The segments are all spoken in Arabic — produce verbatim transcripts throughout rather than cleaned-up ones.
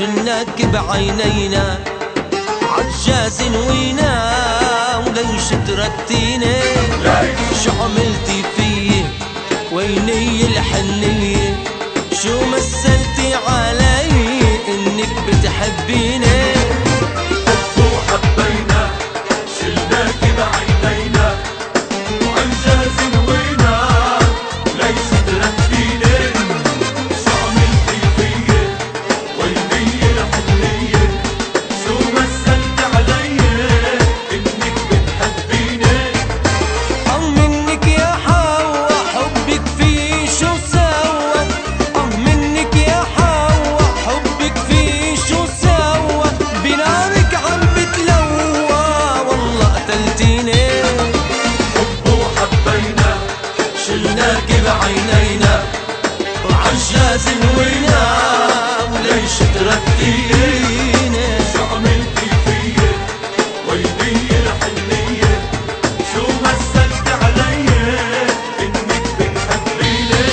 شلناك بعينينا عجاز وينا وليش تركتيني شو عملتي فيي ويني الحنية شو مثلتي علي انك بتحبيني حب وحبينا شلناك بعينينا عجاز وينا ليش تركتيني شو عملتي فيي ويني الحنية شو مثلت علي انك بتحبيني اه منك يا حوا حبك فيه شو سوا اه منك يا حوا حبك فيه شو سوا بنارك عم بتلوى والله قتلتيني حب وحبينا شلناك بعينينا وعجاز وينا وليش تركتيني شو عملتي فيي ويني الحنية شو مثلت علي انك بتحبيني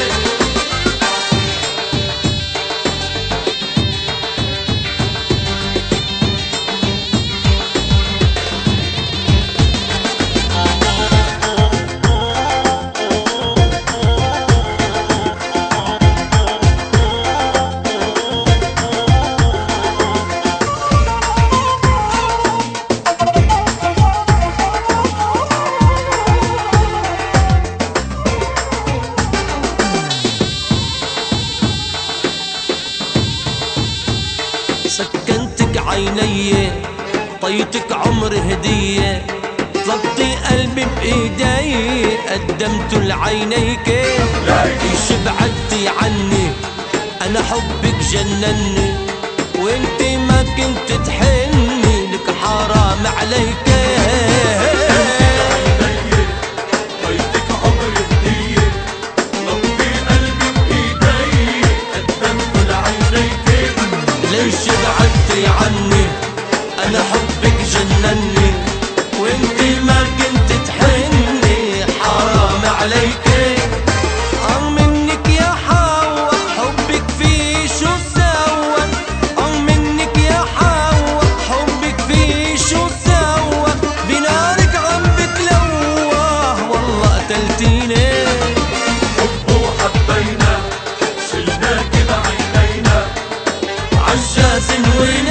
سكنتك عيني طيتك عمر هدية طلبتي قلبي بإيدي قدمته لعينيك ايش بعدتي عني انا حبك جنني وانتي ما كنت تحني لك حرام عليك طيتك عمر هدية طلبتي قلبي بإيدي قدمته لعينيك ليش بعدتي عني انا حبك جنني وانتي ما كنت تحني حرام عليك اه منك يا حوا حبك فيه شو سوا اه منك يا حوا حبك فيه شو سوا بنارك عم بتلوى والله قتلتيني حب وحبينا شلناك بعينينا عجاز وين